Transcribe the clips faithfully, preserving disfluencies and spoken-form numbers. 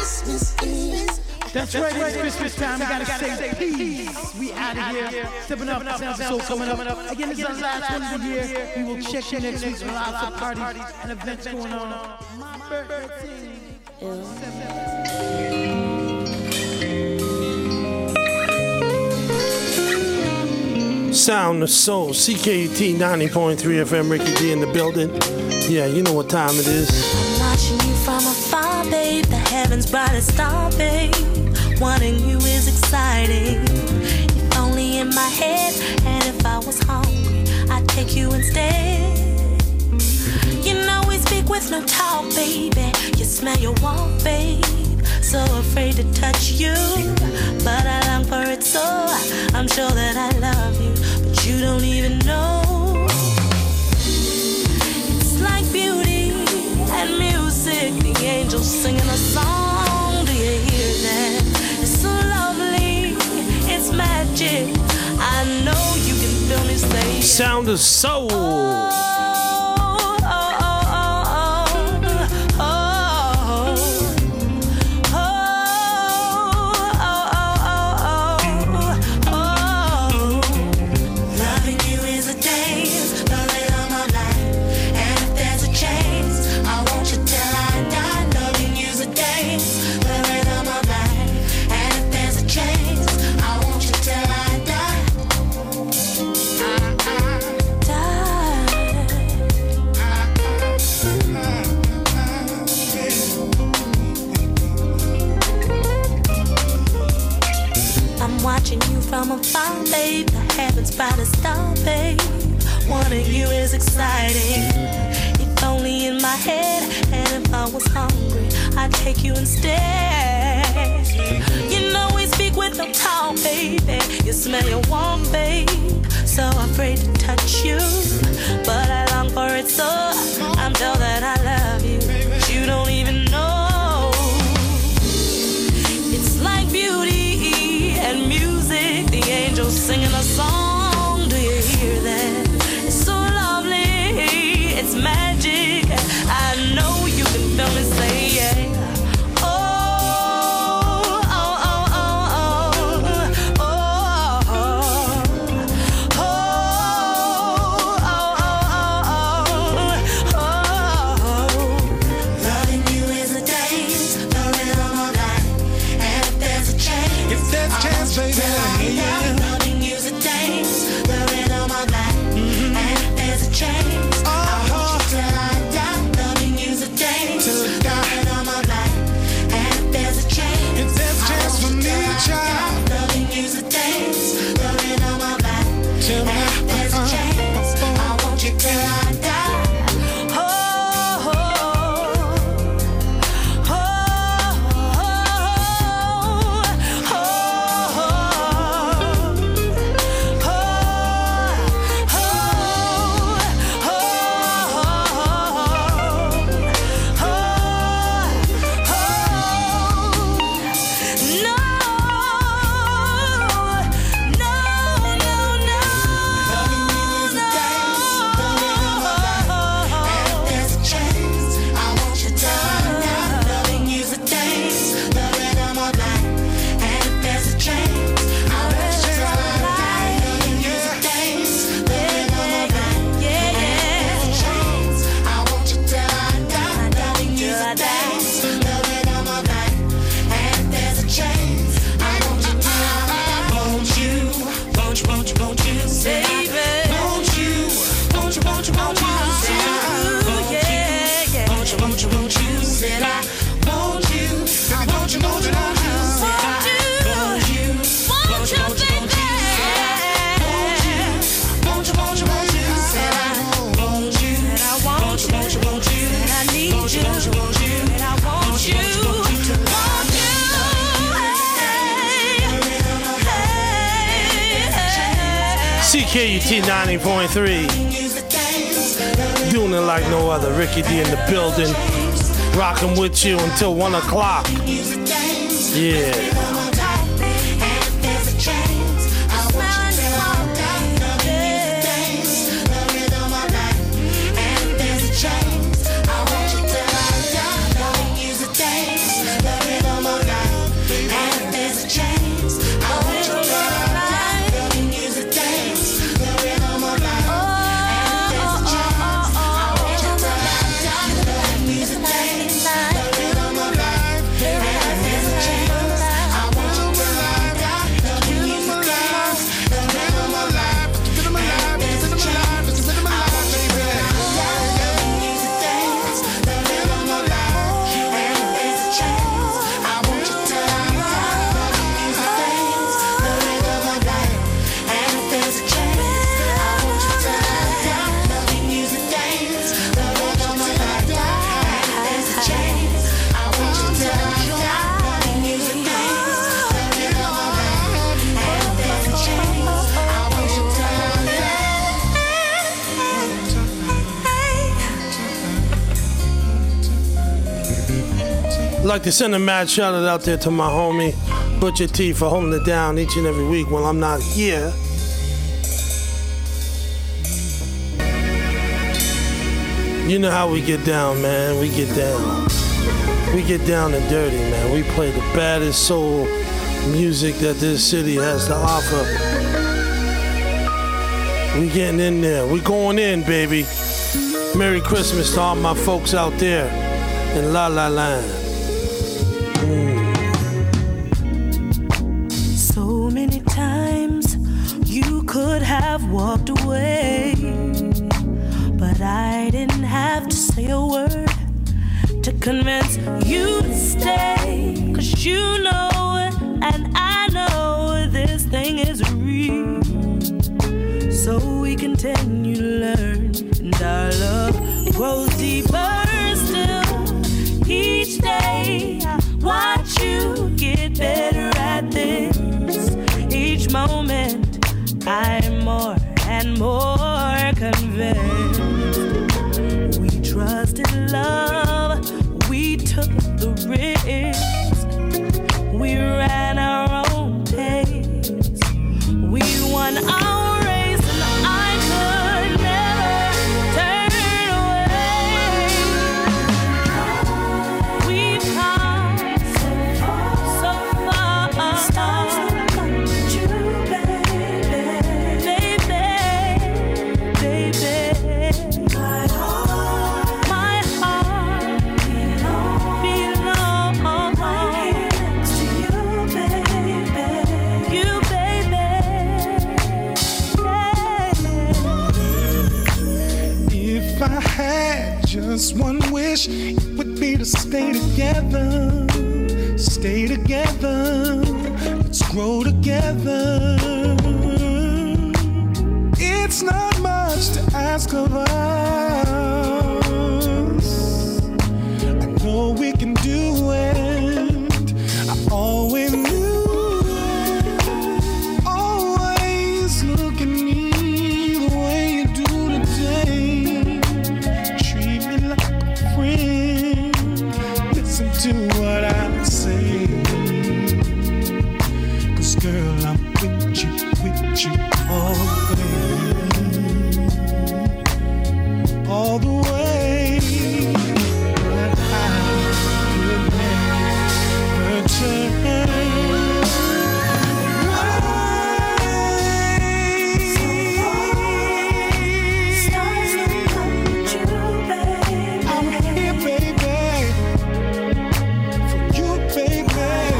That's right, it's Christmas time. We gotta say peace. We out of here. Stepping up, sounds so coming up. Again, this is our last one of the year. We will check you next week with lots of parties and events going on. My birthday. Sound of Soul, C K U T ninety point three F M, Ricky D in the building. Yeah, you know what time it is. I'm watching you from afar, babe. The heaven's brightest star, babe. Wanting you is exciting. If only in my head, and if I was hungry, I'd take you instead. You know we speak with no talk, baby. You smell your warmth, babe. So afraid to touch you, but I long for it so. I'm sure that I love you, but you don't even know. It's like beauty and music, the angels singing a song. Do you hear that? It's so lovely, it's magic. I know you can feel me say Sound of Soul. Oh. From afar, babe, the heaven's brightest star, babe. Wanting you is exciting. If only in my head, and if I was hungry, I'd take you instead. You know we speak with no talk, baby. You smell your warmth, babe. So afraid to touch you, but I long for it so. I'm sure that I love you, but you don't even know. It's like beauty and music, the angels singing a song. Do you hear that? It's so lovely, it's magic. I know you can feel me say yeah. Oh, oh, oh, oh, oh, oh, oh, oh, oh, oh, oh. Loving you is a dance, the rhythm of life. And if there's a chance, if there's a chance, baby, yeah. Loving you's a dance, the rhythm of life. Mm-hmm. And if there's a chance, uh-huh. I want you till I die. Loving you's a dance, the rhythm of life. And if there's a chance, if there's a chance for me, child. Loving you's a dance, the rhythm of life. And if there's a chance, I want you till I die. Oh, oh, oh, oh, oh, C K U T ninety point three. Doing it like no other. Ricky D in the building. Rocking with you until one o'clock. Yeah. Change. I want you to lie down. Loving you's a dance. The rhythm And if there's a chance, I want you to ride. The music dance, the rhythm of life. And if there's a chance, I want you to ride. The music dance, the rhythm of life. And if there's a chance, I want you to ride. The music dance, the rhythm of life. Rhythm of life, rhythm of life, rhythm of life, baby. The music dance, the rhythm of life. And if there's a chance, I want you to ride. The music dance, the rhythm of life. And if there's a chance, I want you to ride. The music dance, the rhythm of life. And if there's a chance, I want you to ride. The music dance, the rhythm of life. And if there's a chance, I want you to I'd like to send a mad shout out out there to my homie Butcher T for holding it down each and every week while I'm not here. You know how we get down, man. We get down. We get down and dirty, man. We play the baddest soul music that this city has to offer. We getting in there. We going in, baby. Merry Christmas to all my folks out there in La La Land. So many times you could have walked away, but I didn't have to say a word to convince you to stay. Cause you know and I know this thing is real. So we continue to learn, and our love grows deeper still. Each day I watch you get better at this. Each moment I'm more and more convinced. We trusted love, we took the risk. We ran our own pace. We won our race, and I could never turn away. We've come so far, so far. Stars will come to you, baby, baby, baby. My heart, my heart belongs right next to you, baby. You, baby. If I had just one wish, it would be to stay together. Stay together. Let's grow together. It's not much to ask of us. I know we can do it. I always knew it. Always look at me the way you do today. Treat me like a friend. Listen to what I say. Cause girl, I'm with you, with you all the way. All the way. But I could never turn. Stars will come to you, baby. I'm here, baby, for you, baby.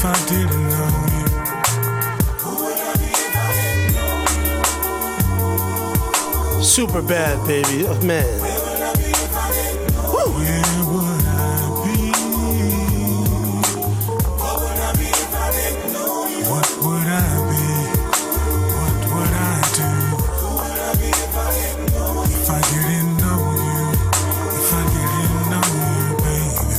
if I didn't know you? Who would I be if I didn't know you? Super bad, baby. Oh, man. Where would I be if I didn't know you? Where would I be? What would I be if I didn't know you? What would I be? What would I do? Who would I be if I didn't know you? If I didn't know you? If I didn't know you, baby,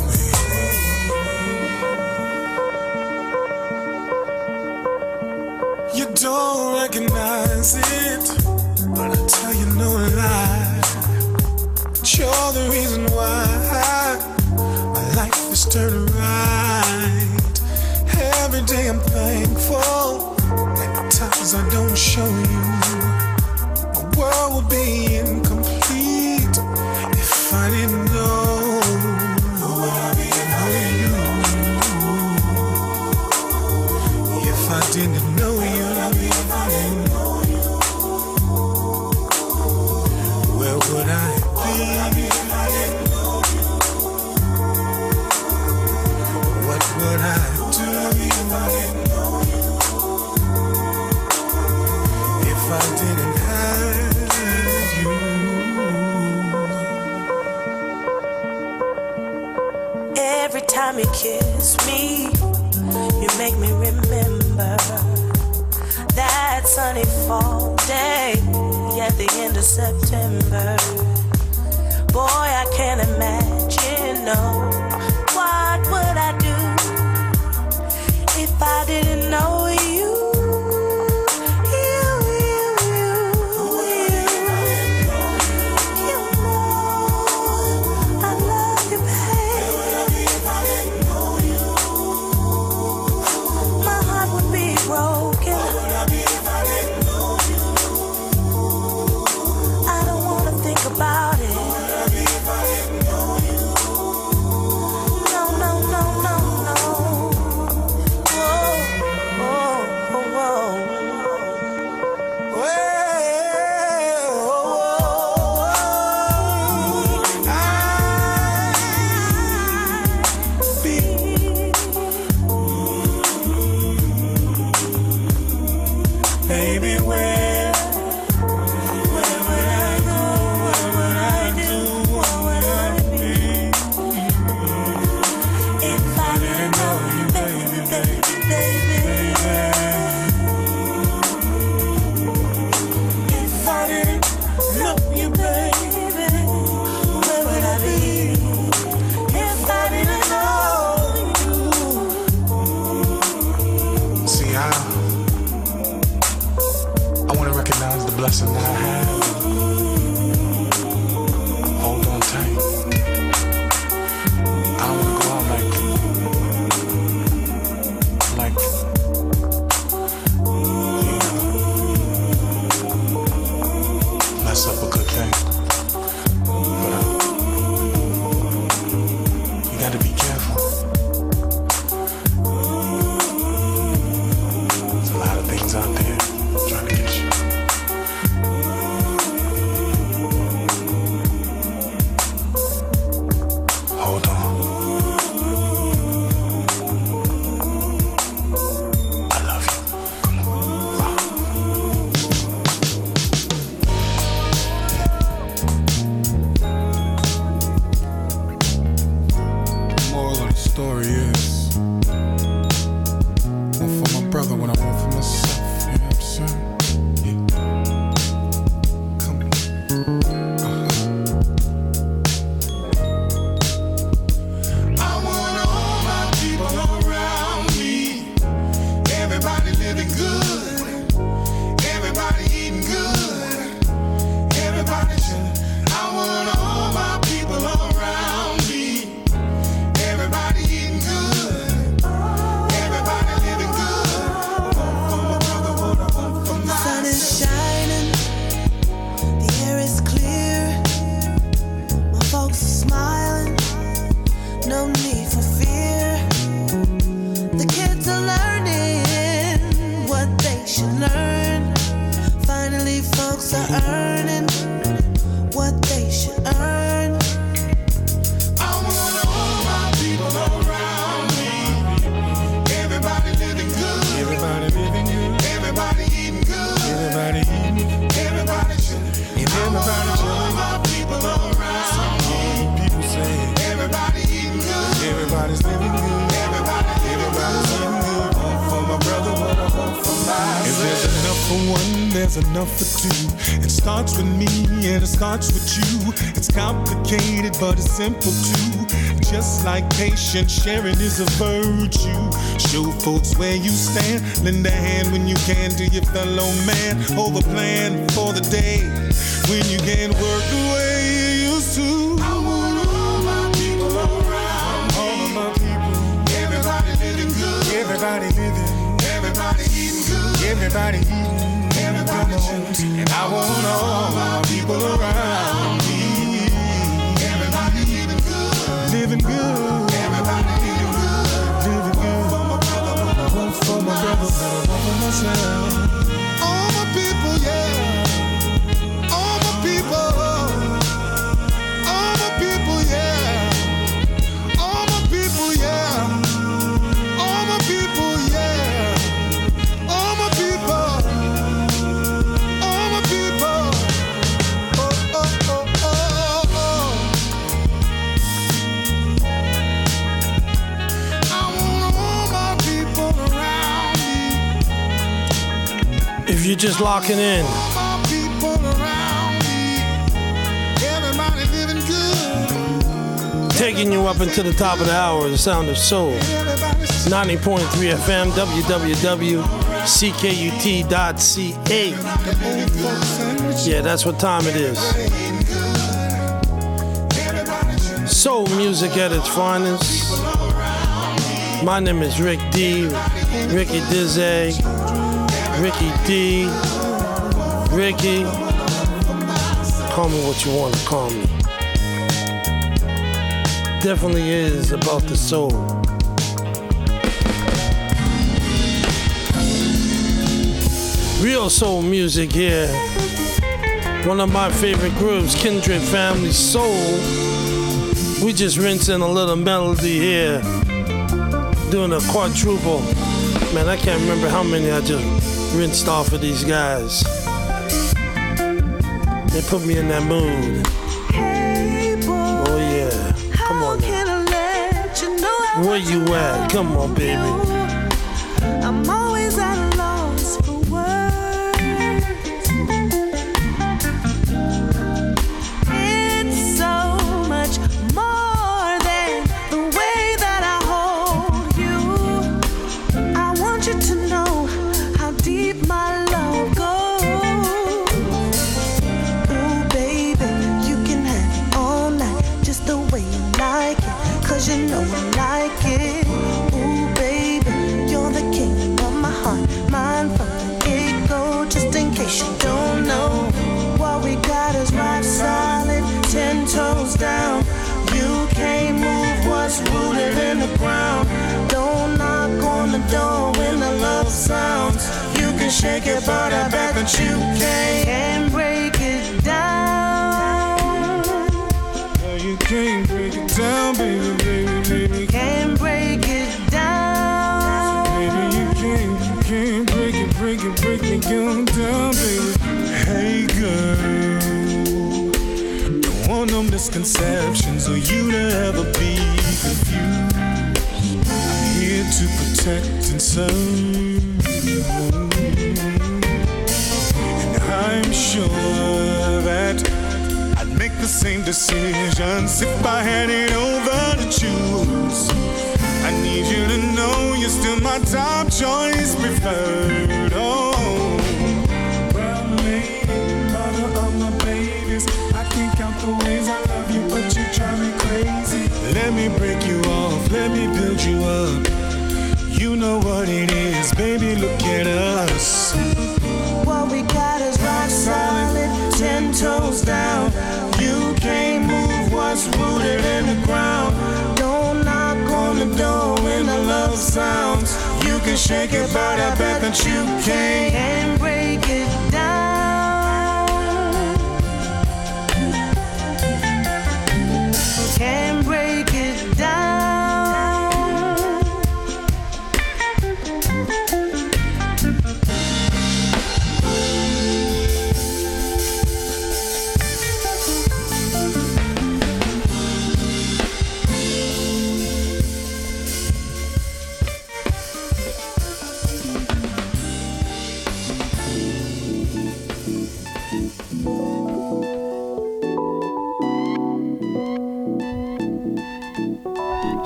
baby. You don't recognize it, but I tell you no lie. You're the reason why my life is turning right. Every day I'm thankful, and the times I don't show you, my world would be incomplete if I didn't know. Who would I be if I didn't know you? If I didn't know you, if I didn't know you, where would I be if I didn't know you? What would I do if I didn't know you? If I didn't have you? Every time you kiss me, you make me remember that sunny fall day at the end of September. Boy, I can't imagine, no. What would I do if I didn't know you? You, you, you, you, you more. I love you, babe. My heart would be broken. I don't wanna think about it. No, no, no, no, no. Oh, oh, oh, oh. Baby, where, where would I go? What would I do? What would I be? If I didn't know you, baby, baby, baby. If I didn't know you, baby, Where would I be if I didn't know you? see, I, I want to recognize the blessing that I have. Hold on tight. I don't want to go out like, like, you know, mess up a good thing. But uh, you got to be careful. There's a lot of things out there trying to get you. for one, there's enough for two. It starts with me and it starts with you. It's complicated, but it's simple too. Just like patience, sharing is a virtue. Show folks where you stand. Lend a hand when you can to your fellow man. Hold a plan for the day when you can't work the way you used to. I want all my people around me. All of my people. Everybody living good. Everybody living. Everybody eating good. Everybody eating. Everybody chilling. And I want all my people around me. Everybody living good. Living good. Everybody living good. Living good. For my brother, but I want for my brother, but I want for myself. All my people, yeah. All my people. All my people, yeah. All my people, yeah. All my people, yeah. All my people. All my people. Oh, oh, oh, oh, oh. I want all my people around me. If you're just locking in, All my people around me. Everybody living good. taking you up into the top of the hour, the sound of soul. Everybody's ninety point three F M, w w w dot c k u t dot c a. Yeah, that's what time it is. Soul music at its finest. My name is Rick D, Ricky Dizzy, Ricky D, Ricky. Call me what you want to call me. Definitely is about the soul. Real soul music here. One of my favorite groups, Kindred Family Soul. We just rinsing a little melody here, doing a quadruple. Man, I can't remember how many I just rinsed off of these guys. They put me in that mood. Hey boy, Oh yeah, come how on now. can I let you know I Where you at? Come on, baby. I'm always at a loss for words. It's so much more than the way that I hold you. I want you to know how deep my love goes. Ooh, baby, you can have it all night, just the way you like it, 'cause you know I like it. Ooh, baby, you're the king of my heart, mine from the get-go. Just in case you don't know, what we got is rock solid, ten toes down. You can't move what's rooted in the ground. Don't knock on the door when the love sounds. You can shake it, but I bet that you can't break it down. No, you can't break it down, baby, baby, baby. Can't break it down. Baby, you can't, you can't break it, break it, break it, go down, baby. Hey, girl, don't want no misconceptions or you to ever be confused. I'm here to protect and serve, and I'm sure that I'd make the same decisions if I had it over to choose. I need you to know you're still my top choice preferred. Oh, well, lady, mother of my babies, I can't count the ways I love you, but you drive me crazy. Let me break you off, let me build you up. You know what it is, baby, look at us. What we got is rock solid, ten toes down. You can't move what's rooted in the ground. Don't knock on the door when the love sounds. You can shake it, but I bet that you can't break it down. Can't break it down.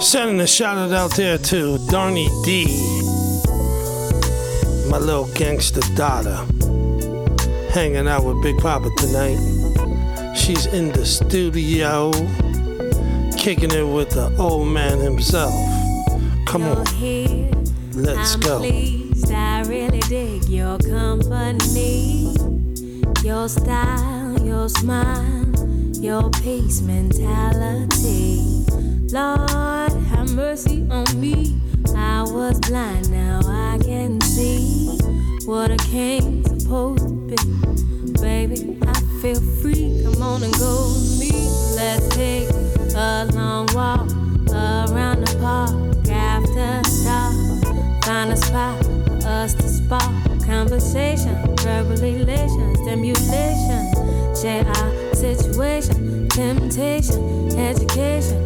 Sending a shout out out there to Darnie D, my little gangster daughter, hanging out with Big Papa tonight. She's in the studio, kicking it with the old man himself. Come on, let's go. Pleased, I really dig your company, your style, your smile, your peace mentality. Lord, have mercy on me. I was blind, now I can see what a king's supposed to be. Baby, I feel free. Come on and go with me. Let's take a long walk around the park after dark. Find a spot for us to spark conversation, verbal elation, stimulation. Share our situation, temptation, education,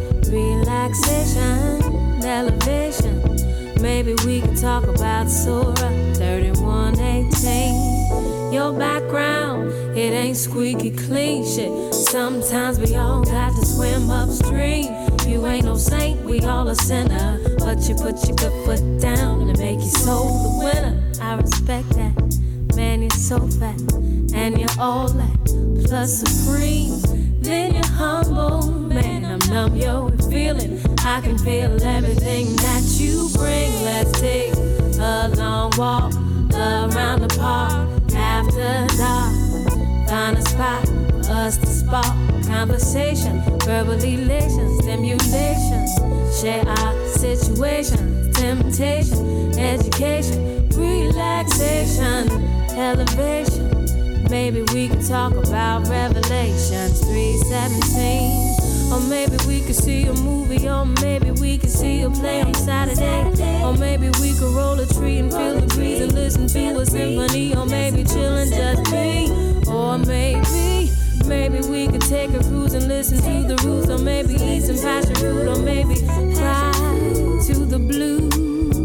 relaxation, elevation. Maybe we could talk about Surah thirty-one eighteen. Your background, it ain't squeaky clean shit. Sometimes we all got to swim upstream. You ain't no saint, we all a sinner. But you put your good foot down and make your soul the winner. I respect that. Man, you're so fat and you're all that plus supreme. Then you're humble, man, I'm numb, yo, with feeling. I can feel everything that you bring. Let's take a long walk around the park after dark. Find a spot for us to spark conversation, verbal elation, stimulation. Share our situation, temptation, education, relaxation, elevation. Maybe we could talk about Revelations three seventeen. Or maybe we could see a movie. Or maybe we could see a play on Saturday. Or maybe we could roll a tree and feel the breeze and listen to a symphony. Or maybe chillin' just me. Or maybe, maybe we could take a cruise and listen to the roots. Or maybe eat some passion fruit. Or maybe cry to the blues.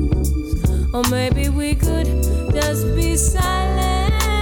Or maybe we could just be silent.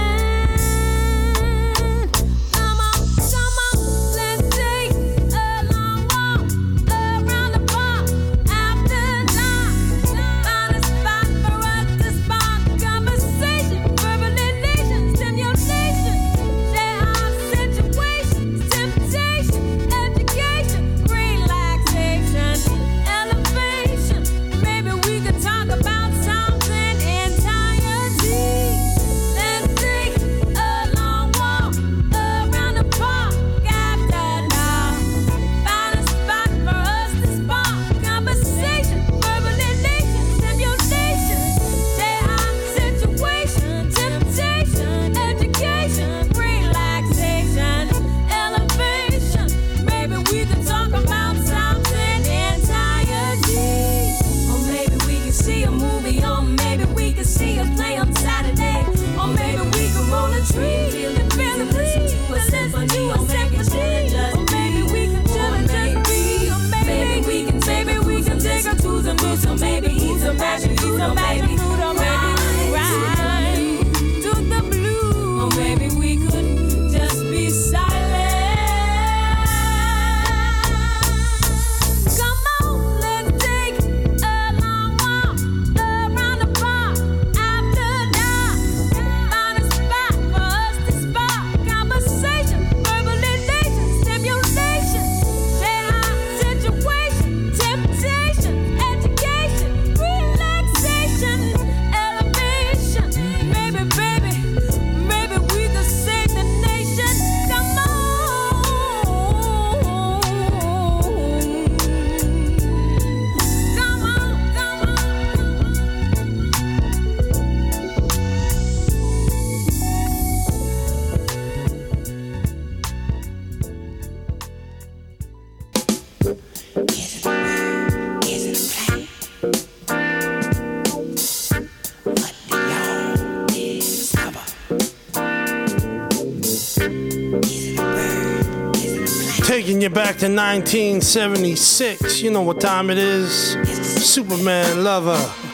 Taking you back to nineteen seventy-six. You know what time it is. Superman Lover.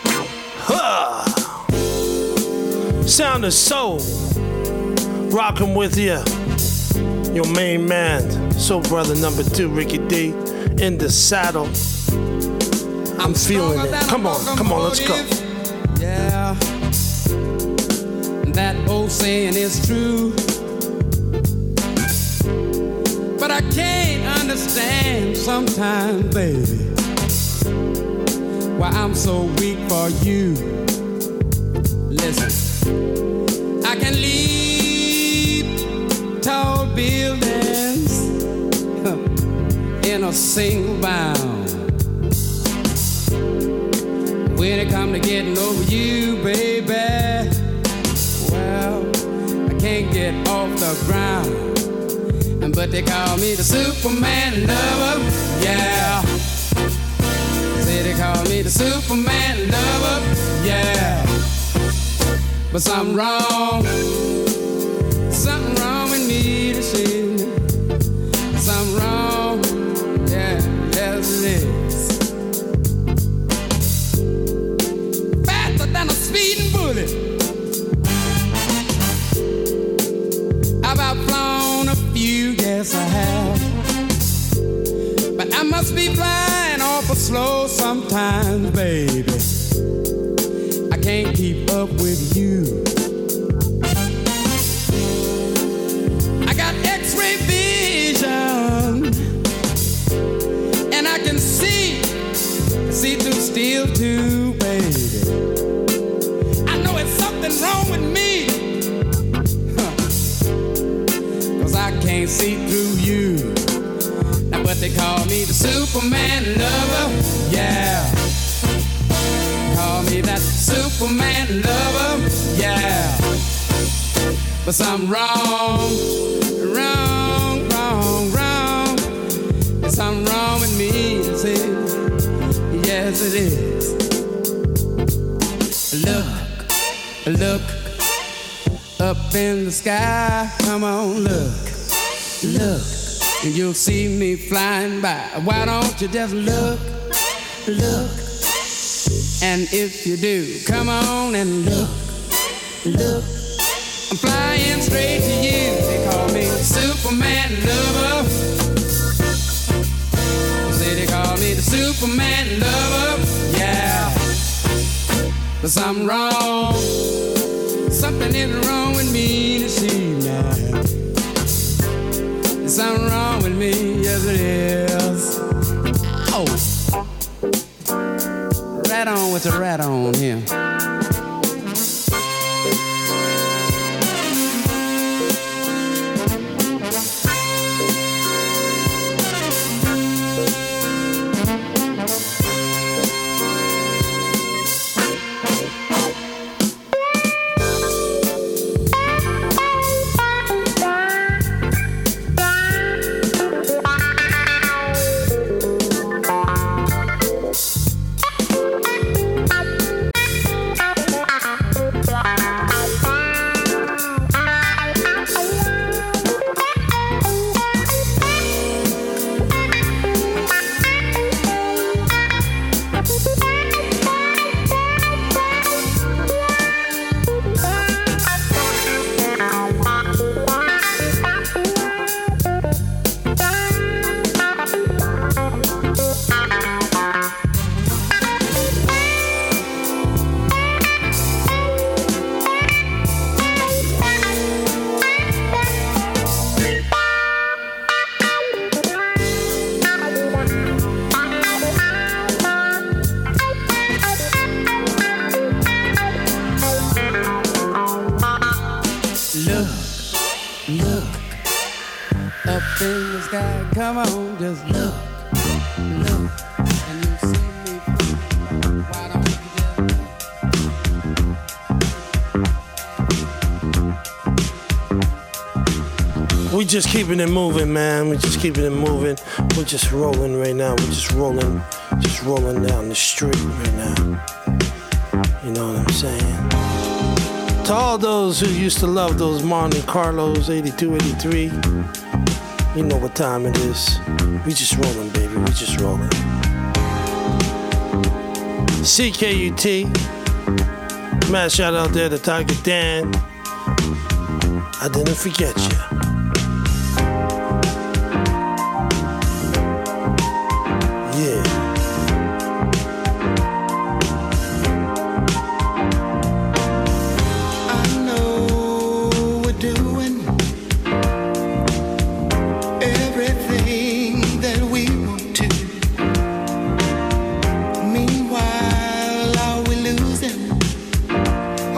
Huh. Sound of Soul. Rockin' with you. Your main man, Soul Brother number two, Ricky D. In the saddle. I'm feeling it. Come on, come on, let's go. Yeah, that old saying is true. But I can't understand sometimes, baby, why I'm so weak for you. Listen, I can leap tall buildings in a single bound. When it comes to getting over you, baby, well, I can't get off the ground. But they call me the Superman lover, yeah. Say they call me the Superman lover, yeah. But something wrong, something wrong with me this evening. Something wrong, yeah, yes it is. Faster than a speeding bullet. I've outflown a few, yes I have. But I must be flying awful slow sometimes, baby. I can't keep up with you. I got X-ray vision, and I can see, see through steel too, baby. I know it's something wrong with me, I can't see through you. Now but they call me the Superman lover, yeah. Call me that Superman lover, yeah. But something wrong, wrong, wrong, wrong. There's something wrong with me, is it? Yes it is. Look, look up in the sky, come on, look, look, and you'll see me flying by. Why don't you just look, look, and if you do, come on and look, look, I'm flying straight to you. They call me Superman lover. Say they call me the Superman lover, yeah. But something wrong, something is wrong with me this evening. There's something wrong with me, yes it is. Oh, right on with the rat on here. Come on, just look, look, and you see me. Why don't you just... We just keeping it moving, man. We just keeping it moving. We're just rolling right now. We're just rolling, just rolling down the street right now. You know what I'm saying? To all those who used to love those Monte Carlos, eighty-two, eighty-three. You know what time it is. We just rolling, baby. We just rolling. C K U T. Mad shout out there to Tiger Dan. I didn't forget you. Yeah.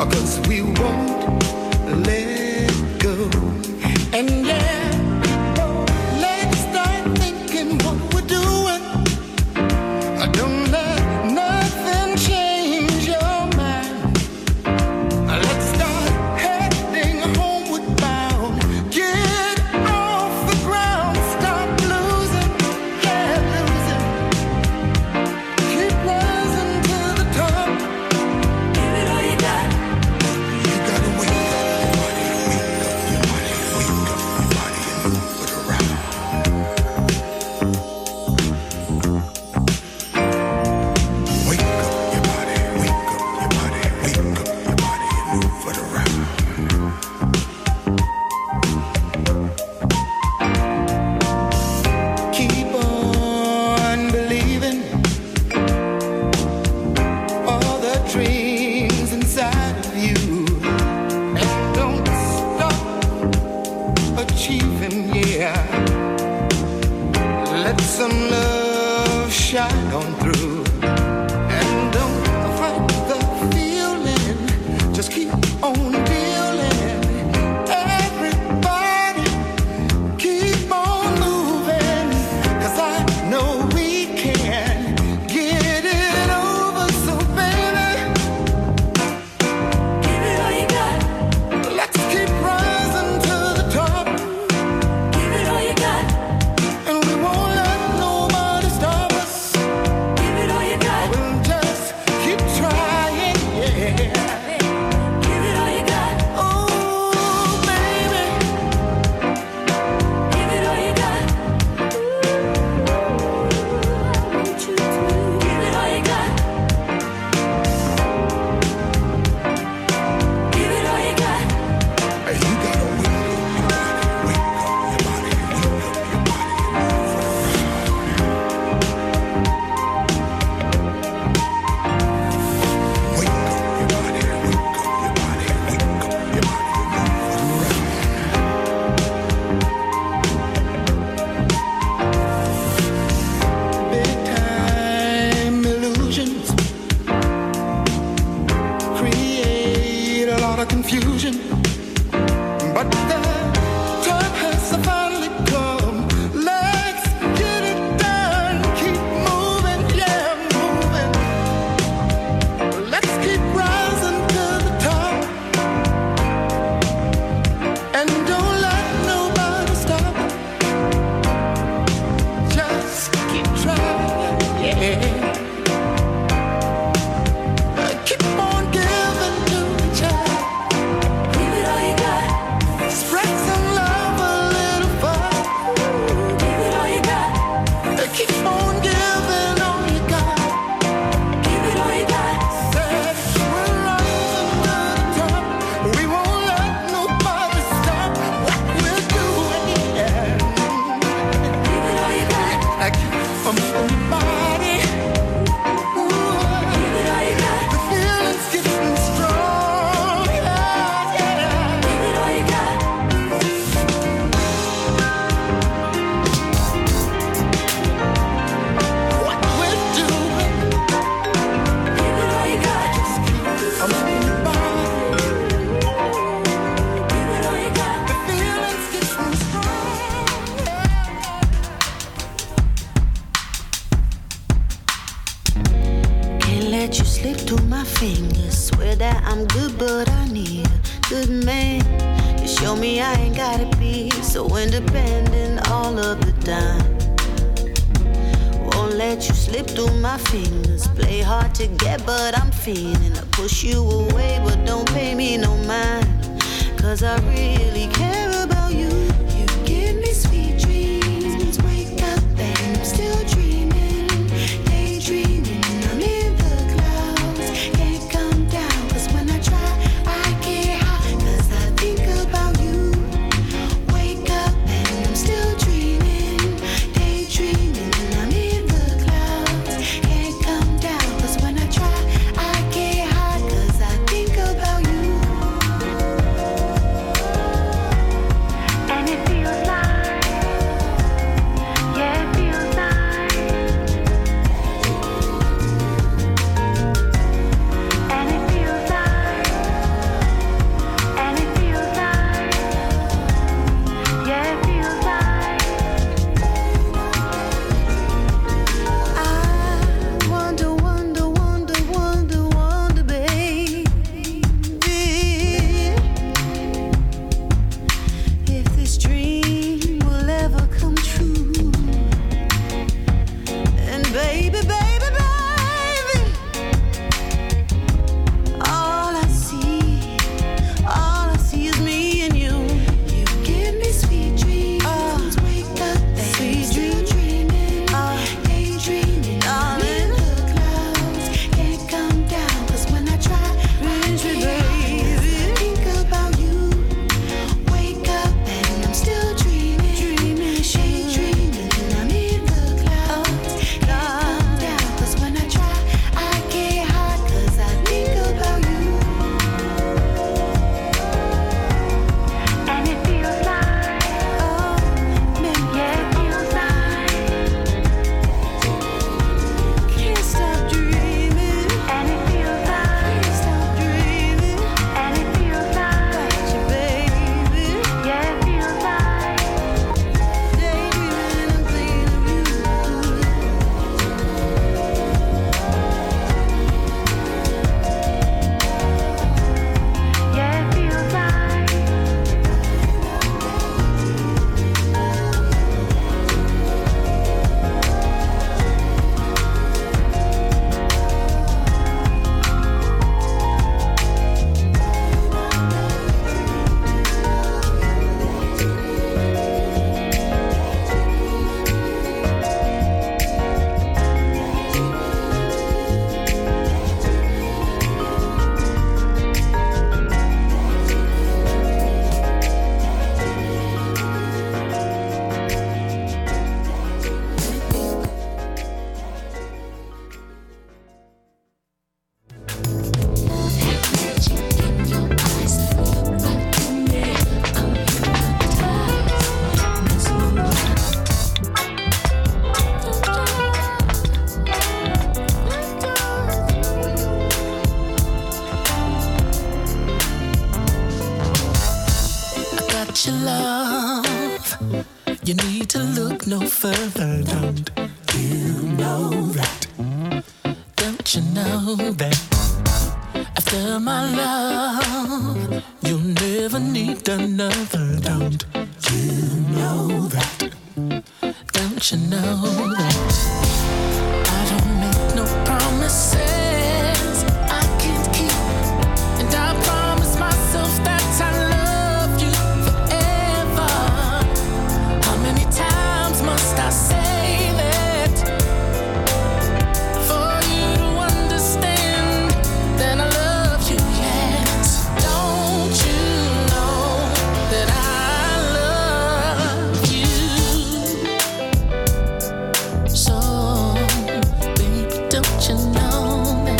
'cause we won't let go. And yeah, let's start thinking what we're doing. Don't let nothing change your mind. Let's start heading homeward bound. Get off the ground, stop losing, yeah, losing. Keep rising to the top. Give it all you got. You gotta wake up your body, wake up your body, wake up your body and move it around. Wake up your body, wake up your body, wake up your body and move it around. Keep on believing all the dreams inside of you, and don't stop achieving, yeah. Let some love shine on through, and don't fight the feeling, just keep on dealing. Everybody keep on moving, 'cause I know we can get it over, so baby, give it all you got. Let's keep rising to the top. Give it all you got. And we won't let nobody stop us. Give it all you got. We'll just keep trying, yeah. Give it all you got. Oh, baby. Give it all you got. Ooh, I want you to. Give it all you got. Give it all you got. Hey, you gotta wake up your body, wake up your body, wake up your body and move it around. Wake up your body, wake up your body, wake up your body and move it around. Big time illusions create a lot of confusion, but the time has finally come. Let's get it done. Keep moving, yeah, moving. Let's keep rising to the top, and don't let nobody stop. Just keep trying, yeah. Uh, Keep on giving to each other. Give it all you got. Spread some love a little far. Give it all you got. Uh, Keep on giving all you got. Give it all you got. Said we're rising to the top. We won't let nobody stop what we're doing. Yeah. Give it all you got. I keep on moving body. Ooh. Give it all you got. The feeling's getting strong. Yeah, yeah. Give it all you got. What we're doing. Give it all you got. Just keep on moving body. Give it all you got. The feeling's getting strong. Can't let you slip through my fingers. Swear that I'm good, but I need a good man. You show me I ain't gotta be so independent all of the time. Won't let you slip through my fingers. Play hard to get, but I'm feeling. I push you away, but don't pay me no mind. 'Cause I really care about you. You give me sweet dreams. Wake up and I'm still dreaming. Daydreaming, I'm in the clouds. Can't come down, 'cause when I try, I get high. 'Cause I think about you. Wake up and I'm still dreaming. Daydreaming, I'm in the clouds. Can't come down, 'cause when I try, I get high. 'Cause I think about you. about your love, you need to look no further. Don't you know that? Don't you know that? After my love, you'll never need another. Don't you know that? Don't you know that? I don't make no promises I can't keep, and I promise myself that I love you forever. How many times must I say that for you to understand that I love you? Yes, don't you know that I love you? So, baby, don't you know that?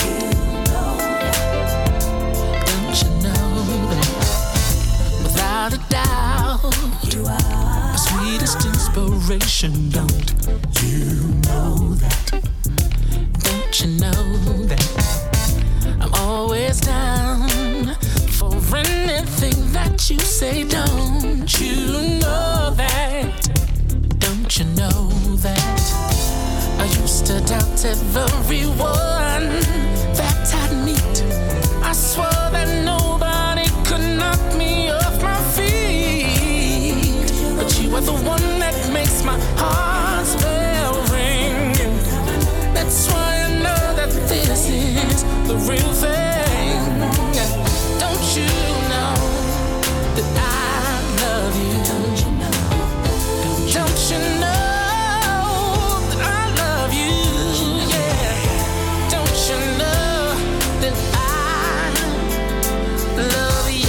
Don't you know that? Without a doubt, you are my sweetest inspiration. Don't you know that? Don't you know that? I'm always down for anything that you say. Don't you know that? Don't you know that? I used to doubt everyone that I'd meet. I swore that nobody could knock me off my feet, but you are the one that makes my heart spell ring. That's why I know that this is the real thing. Don't you know that I love you? Don't you know? Don't you know that I love you? Yeah. Don't you know that I love you?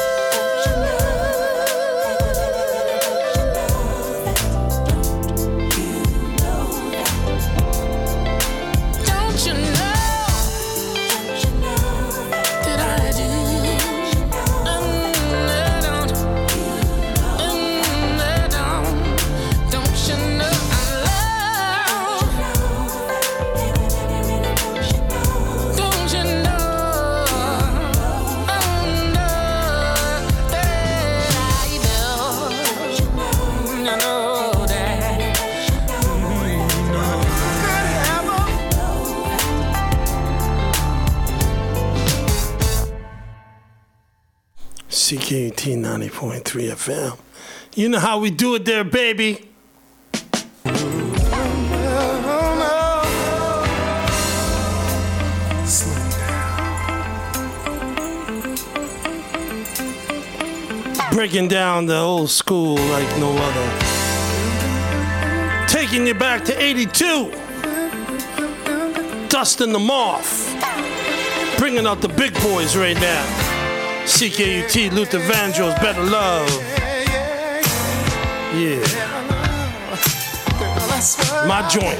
Don't you know that I do? Mm, I don't. Mm, I don't. Don't you know I love? Don't you know? Oh, no, that I do. I know that. C K U T ninety point three F M. You know how we do it there, baby. Breaking down the old school like no other. Taking you back to eighty-two. Dustin the Moth. Bringing out the big boys right now. C K U T, Luther Vandross, Better Love. Yeah. My joint.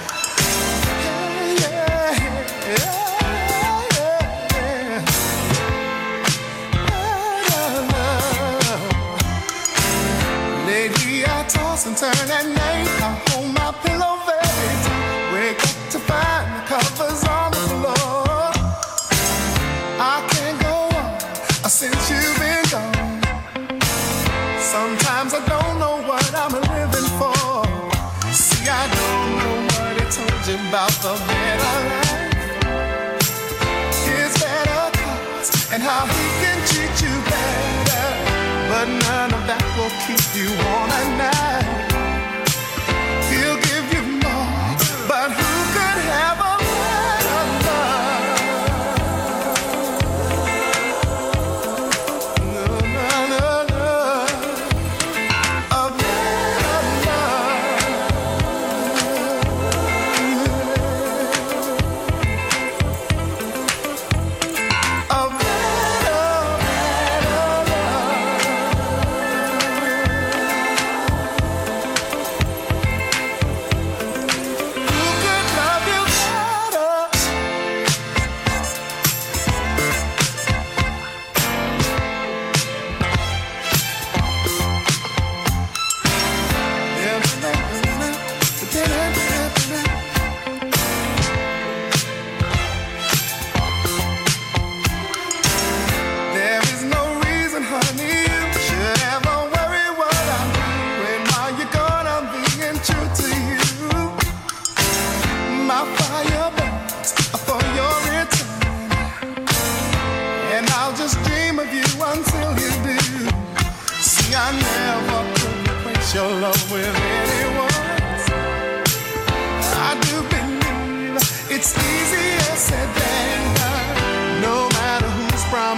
Lately I toss and turn at night. I hold my pillow very tight. Wake up to find the covers on the floor. I can't go on since you've been gone. Sometimes I don't know what I'm living for. See, I don't know what it told you about the better life. His better cause and how he can treat you better. But none of that will keep you warm at night. He'll give you more, but who could have a better love? No, no, no, no. A better love. A better, better love.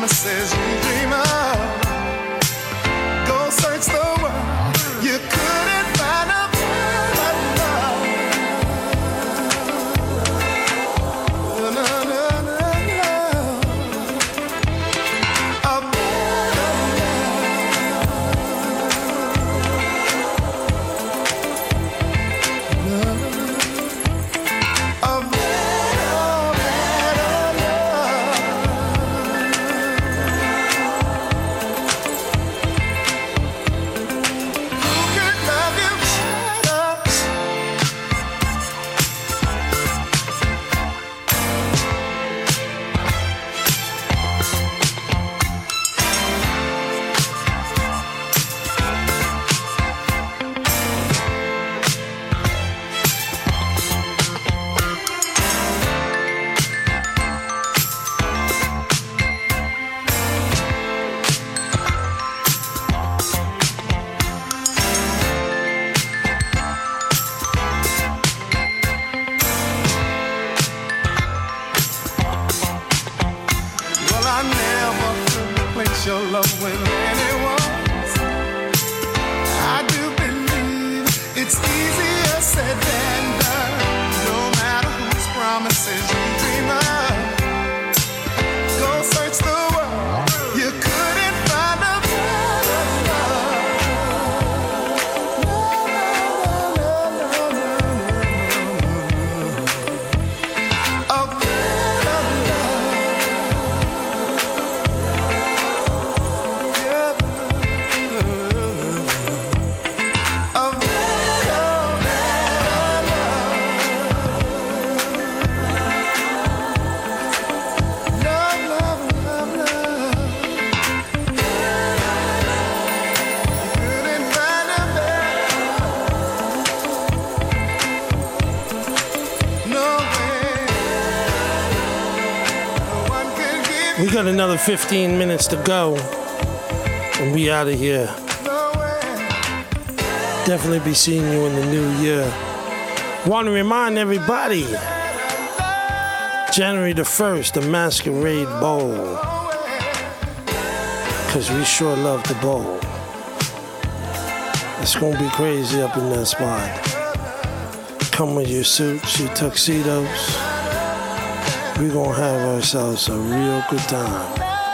promises you dream of. Go search the world, you couldn't find a better love. No, no, no, no, no. A better love. A your love with anyone. I do believe it's easier said than done. No matter whose promises you dream of, go search the world, you couldn't find a better love. No, no, no, no, no, no. A better love. We got another fifteen minutes to go, and we out of here. Definitely be seeing you in the new year. Want to remind everybody, January the first, the Masquerade Bowl, because we sure love the bowl. It's going to be crazy up in that spot. Come with your suits, your tuxedos. We're going to have ourselves a real good time.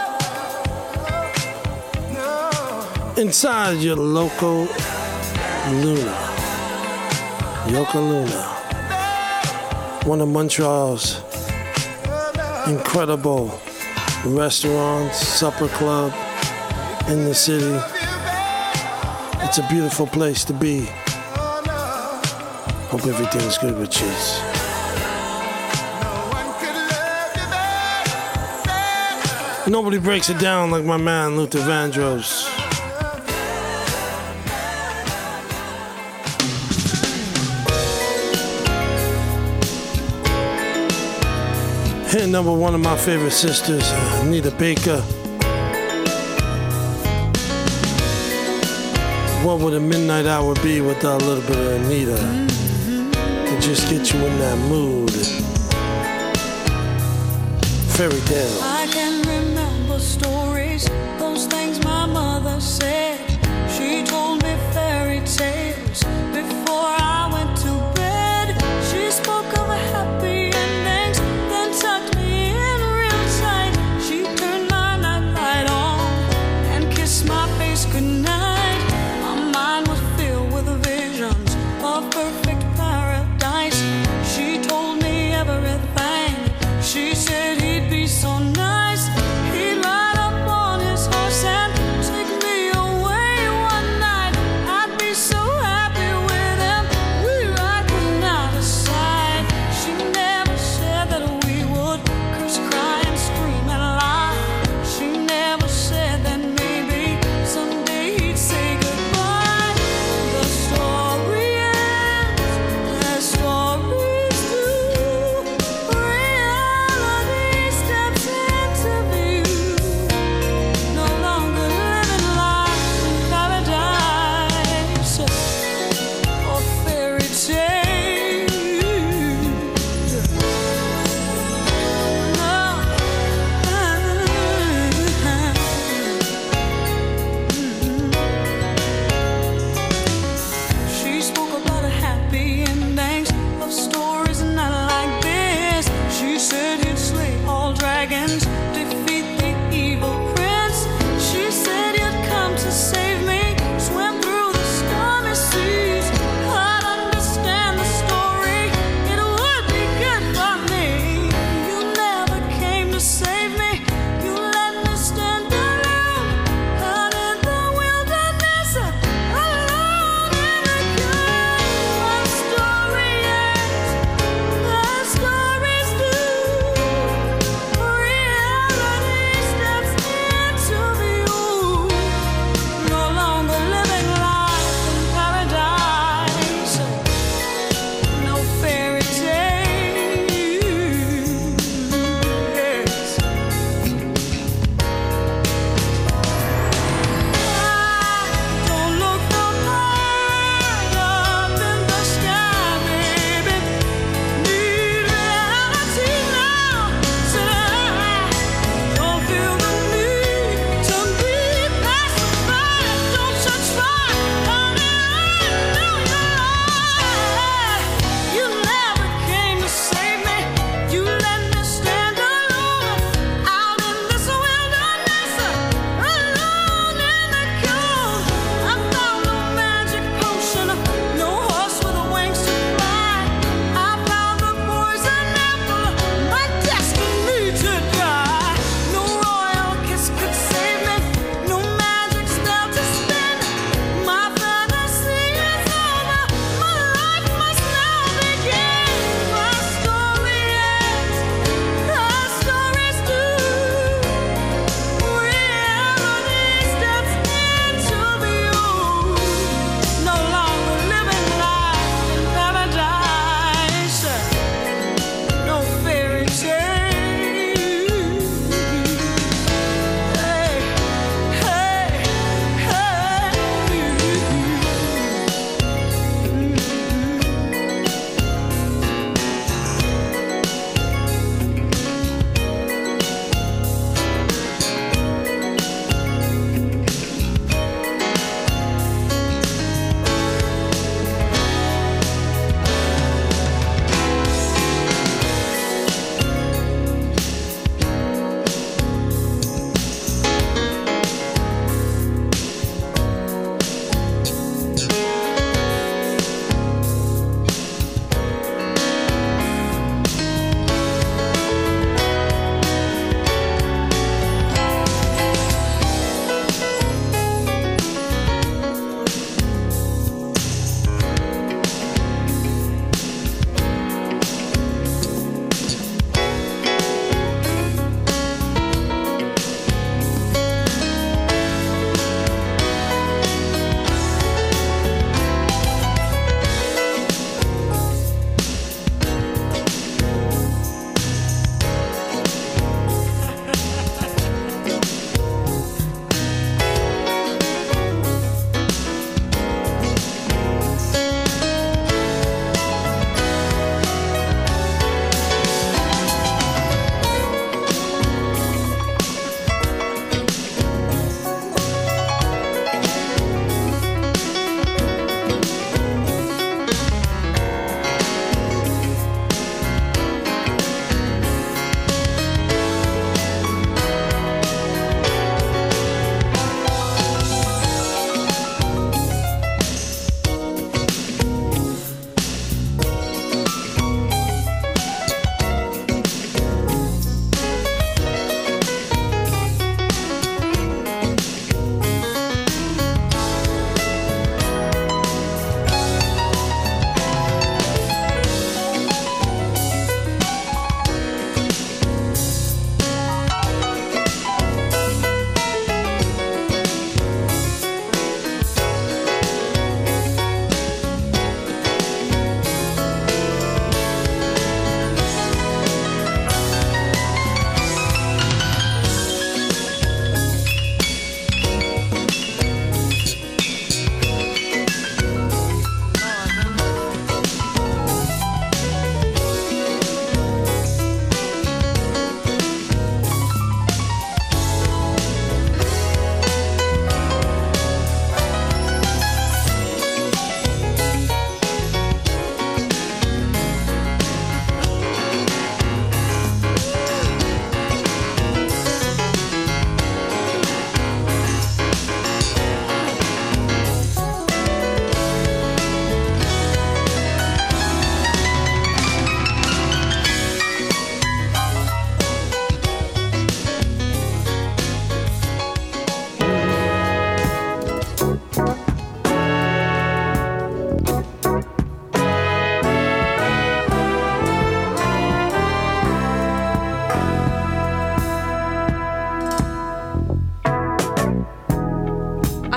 Inside your local Luna. Yoka Luna. One of Montreal's incredible restaurants, supper club in the city. It's a beautiful place to be. Hope everything's good with you. Nobody breaks it down like my man Luther Vandross. Hit number one of my favorite sisters, Anita Baker. What would a midnight hour be without a little bit of Anita? To just get you in that mood. Fairy tale. I can remember stories, those things my mother said. She told me fairy tales before I went to bed. She spoke of a happy endings, then tucked me in real tight. She turned my nightlight on and kissed my face goodnight. My mind was filled with visions of perfect paradise. She told me everything. She said he'd be so nice. He'd light up on his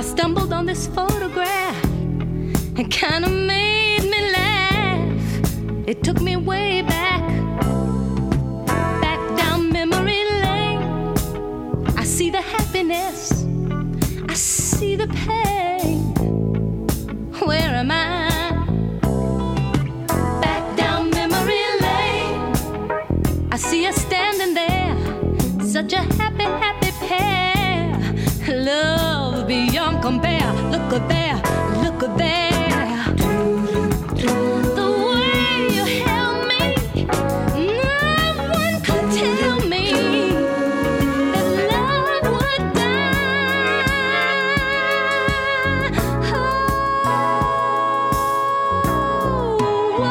stumbled on this photograph. It kinda made me laugh. It took me way back, back down memory lane. I see the happiness, I see the pain. Where am I? Back down memory lane. I see us standing there, such a happy, happy pair. Love beyond compare. Look at there, look at there. The way you held me, no one could tell me that love would die. Oh,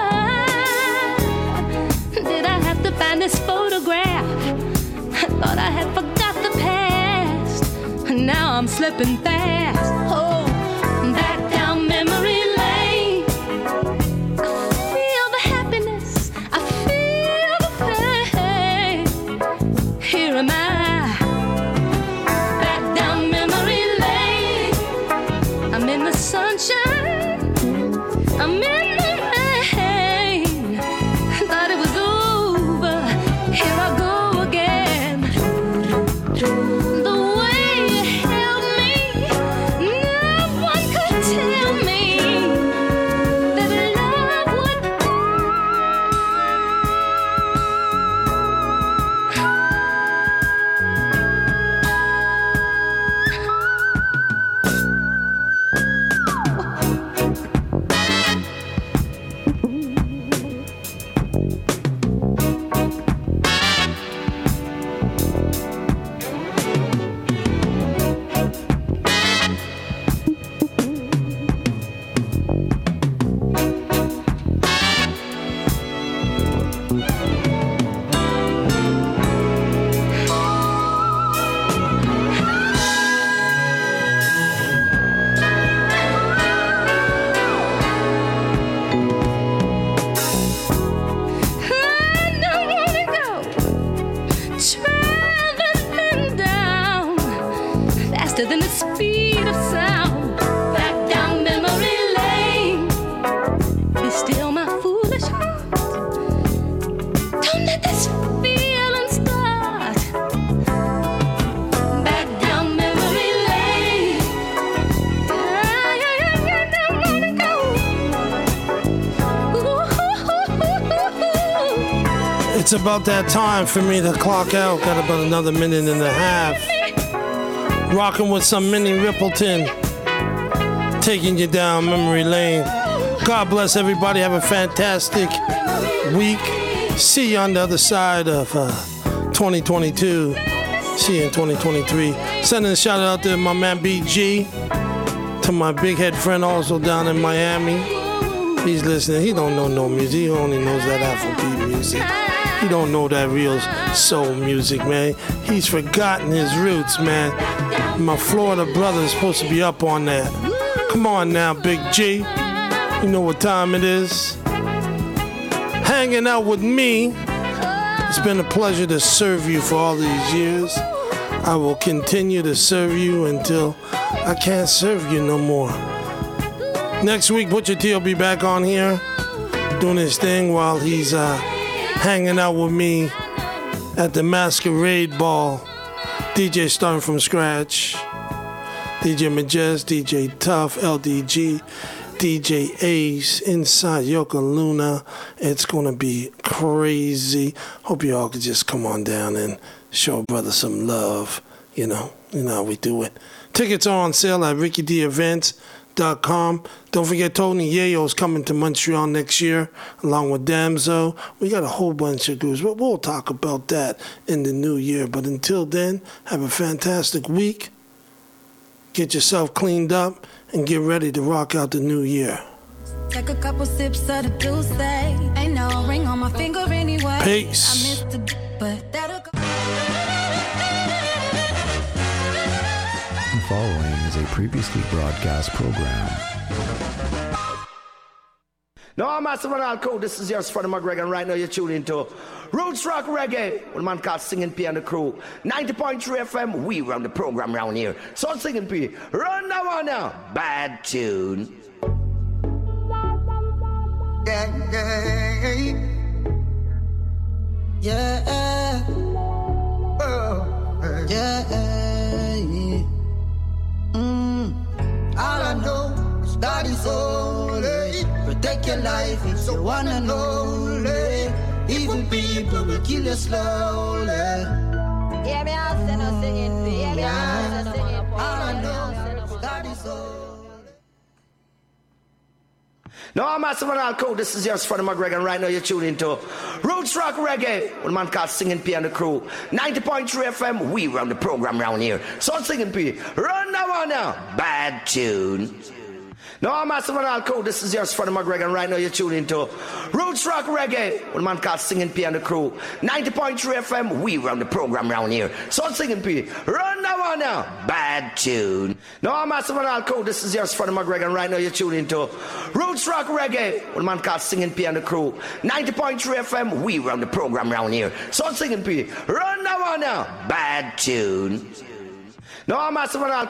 why did I have to find this photograph? I thought I had forgot the past. Now I'm slipping fast. Oh, back down memory lane. I feel the happiness, I feel the pain. Here am I, back down memory lane. I'm in the sunshine, I'm in the rain. Thought it was over, here I go again. The way you held me, no one could tell me that love would traveling down faster than the speed of sound. Back down memory lane. Be still, my foolish heart. Don't let this feeling start. Back down memory lane. Yeah, yeah, yeah, yeah, don't wanna go. Ooh. It's about that time for me to clock out. Got about another minute and a half. Rocking with some Minnie Rippleton. Taking you down memory lane. God bless everybody. Have a fantastic week. See you on the other side of uh, twenty twenty-two. See you in twenty twenty-three. Sending a shout out to my man B G. To my big head friend also down in Miami. He's listening. He don't know no music. He only knows that Afrobeat music. He don't know that real soul music, man. He's forgotten his roots, man. My Florida brother is supposed to be up on that. Come on now, Big G. You know what time it is. Hanging out with me. It's been a pleasure to serve you for all these years. I will continue to serve you until I can't serve you no more. Next week, Butcher T will be back on here doing his thing while he's uh, hanging out with me at the Masquerade Ball. D J starting from scratch. D J Majest, D J Tough, L D G, D J Ace, inside Yoko Luna. It's gonna be crazy. Hope you all could just come on down and show brother some love. You know, you know how we do it. Tickets are on sale at ricky d events dot com. Don't forget Tony Yayo's coming to Montreal next year, along with Damso. We got a whole bunch of groups, but we'll talk about that in the new year. But until then, have a fantastic week. Get yourself cleaned up and get ready to rock out the new year. Take a couple sips of the Douce. Ain't no ring on my finger anyway. Peace. I missed the but that'll go. The following is a previously broadcast program. No, I'm Master Van Alco. This is yours, Freddie McGregor, and right now you're tuning into Roots Rock Reggae with a man called Singing P and the crew. ninety point three F M, we run the program around here. So Singing P, run that one now. Bad tune. Yeah, yeah, yeah. Oh, yeah. Mm. All I know is God is holy. Protect your life if you wanna know. Evil people will kill you slowly. Yeah, me I say no singing. Yeah, me I say singing. All I know is God is holy. No, I'm Master Van Alco. This is yours, Freddie McGregor, and right now you're tuning into Roots Rock Reggae with a man called Singing P and the crew. ninety point three F M, we run the program around here. So Singing P, run that one now. Bad tune. No, I'm Master Van Alco. This is yours, Freddie McGregor, and right now you're tuning into Roots Rock Reggae with a man called Singing P and the crew. ninety point three F M, we run the program around here. So Singing P, run that one now. Bad tune. No, I'm Master Van Alco. This is yours, Freddie McGregor, and right now you're tuning into Roots Rock Reggae with a man called Singing P and the crew. ninety point three F M, we run the program around here. So Singing P, run that one now. Bad tune. No, I'm Master Van Alco.